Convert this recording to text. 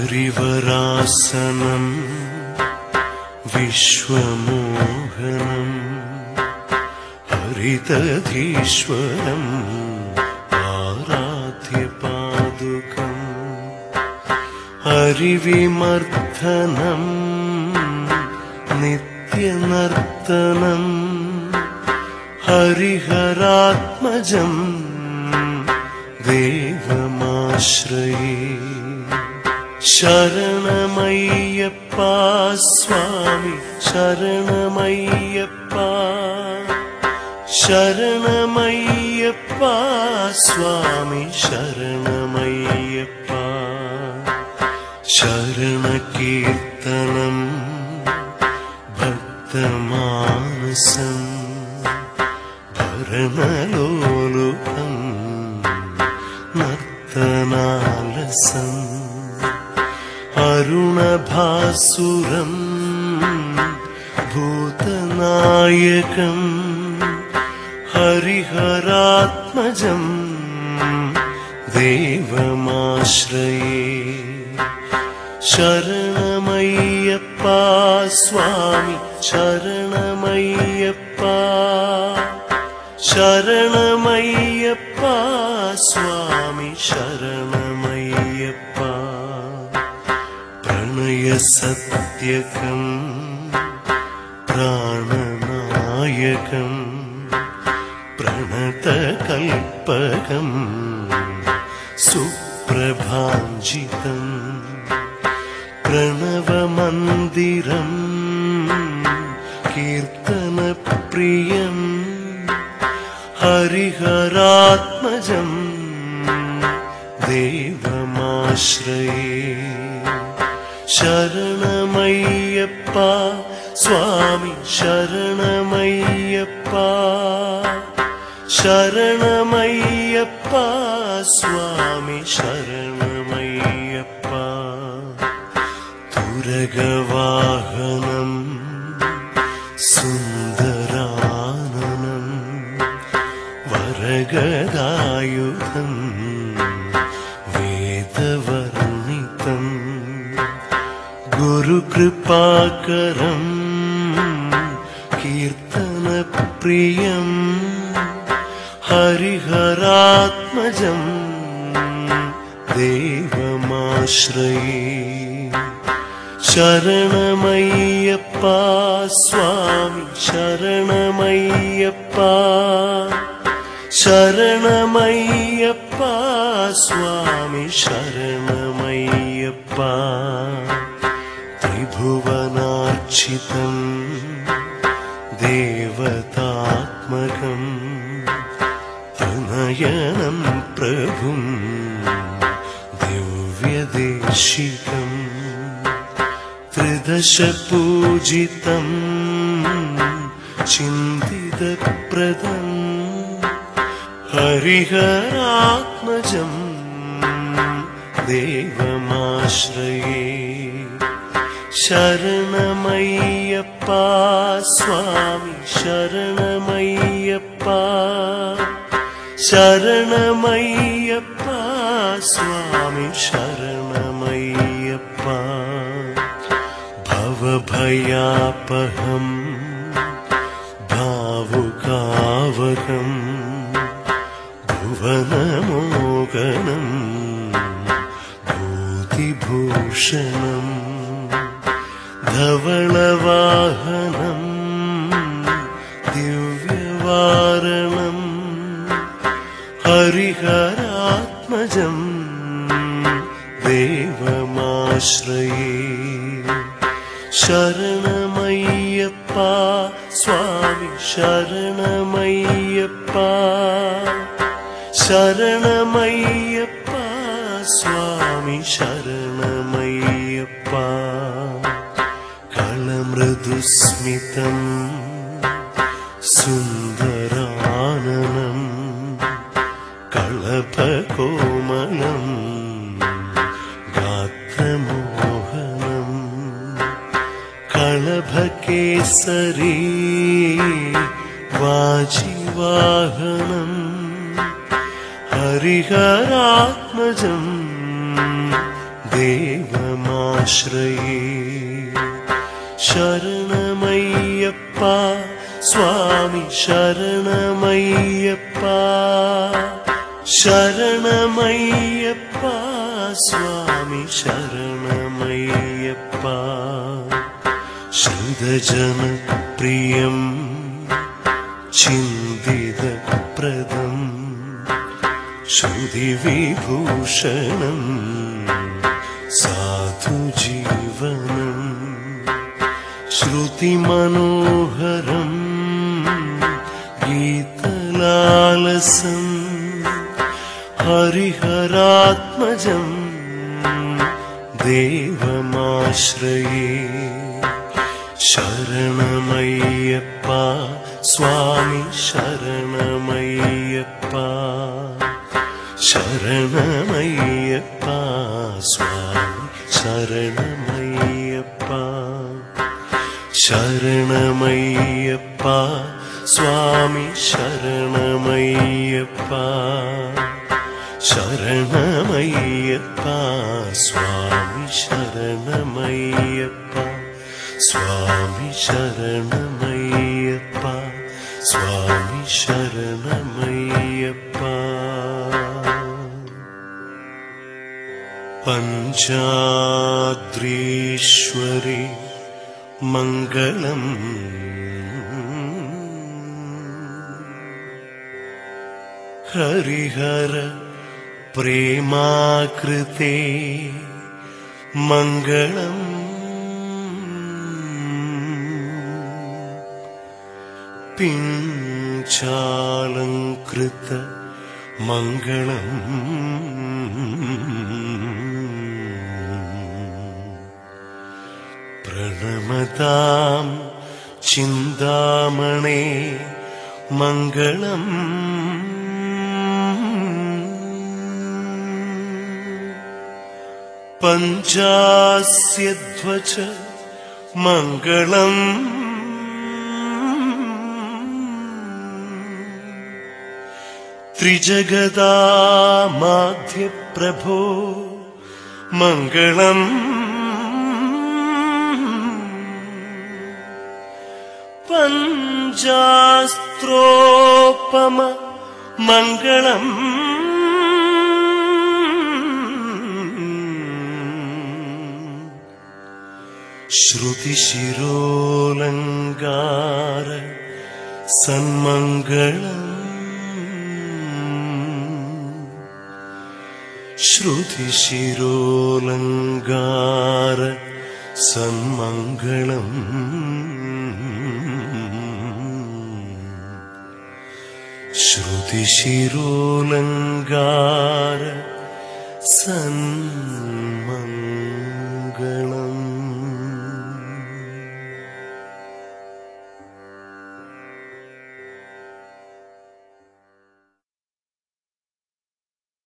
हरिवरासनं विश्वमोहनं हरितधीश्वरम् आराध्यपादुकम् हरिविमर्दनं नित्यनर्तनं हरिहरात्मजं देवमाश्रये शरणमय्यप्पा स्वामी शरणमय्यप्पा शरणमय्यप्पा स्वामी शरणमय्यप्पा शरणकीर्तनं भक्तमानसं भरणलोलुपं नर्तनालसम् अरुणभासुरं भूतनायकं हरिहरात्मजं देवमाश्रये शरणमय्यप्पा स्वामी शरणमय्यप्पा शरणमय्यप्पा स्वामी शरणमय्यप्पा प्रणयसत्यकं प्राणनायकं प्रणतकल्पकं सुप्रभाञ्जितं प्रणवमन्दिरं कीर्तनप्रियं हरिहरात्मजं देवमाश्रये शरणमय्यप्पा स्वामी शरणमय्यप्पा शरणमय्यप्पा स्वामी शरणमय्यप्पा तुरगवाहनं सुन्दराननं वरगदायुधं वेदवर्णितं गुरुकृपाकरं कीर्तनप्रियं हरिहरात्मजं देवमाश्रये शरणमय्यप्पा स्वामी शरणमय्यप्पा शरणमय्यप्पा स्वामी शरणमय्यप्पा त्रिभुवनार्चितं देवतात्मकं तनयनं प्रभुं दिव्यदेशिकं त्रिदशपूजितं चिन्तितप्रदं हरिहरात्मजं देवमाश्रये शरणमय्यप्पा स्वामी शरणमय्यप्पा शरणमय्यप्पा स्वामी शरणमय्यप्पा भवभयापहं भावुकावहं भुवनमोहनं भूतिभूषणं धवलवाहनं दिव्यवारणं हरिहरात्मजं देवमाश्रये शरणमय्यप्पा स्वामी शरणमय्यप्पा शरणमय्यप्पा स्वामी शरणमय्यप्पा कलमृदुस्मितं सुन्दराननं कलभकोमलं गात्रमोहनं कलभकेसरी वाजिवाहनं हरिहरात्मजं देव ദൈവമാശ്രയേ ശരണമയ്യപ്പ സ്വാമി ശരണമയ്യപ്പ ശരണമയ്യപ്പ സ്വാമി ശരണമയ്യപ്പ ശ്രുതജനപ്രിയം ചിന്തിതപ്രദം ശ്രുതിവിഭൂഷണം സാധുജീവനം ശ്രുതിമനോഹരം ഗീതലാലസം ഹരിഹരാത്മജം ദേവമാശ്രയേ ശരണമയ്യപ്പ സ്വാമി ശരണമയ്യപ്പ ശരണമയ്യപ്പ സ്വാമി ശരണമയ്യപ്പ ശരണമയ്യപ്പ സ്വാമി ശരണമയ്യപ്പ ശരണമയ്യപ്പ സ്വാമി ശരണമയ്യപ്പ സ്വാമി ശരണമയ്യപ്പ സ്വാമി ശരണമയ്യപ്പ പഞ്ചാദ്രീശ്വരി മംഗളം ഹരിഹര പ്രേമാകൃതേ മംഗളം പിഞ്ചാലംകൃത മംഗളം പ്രണമതാം ചിന്താമണേ മംഗളം പഞ്ചാസ്യധ്വജ മംഗളം ത്രിജഗദാമാധ്യപ്രഭോ മംഗളം പഞ്ചാസ്ത്രോപമ മംഗളം ശ്രുതിശിരോലങ്കാര സന്മംഗളം ശ്രുതിശിരോലങ്കാര സന്മംഗളം ശ്രുതിശിരോലങ്കാര സന്മംഗളം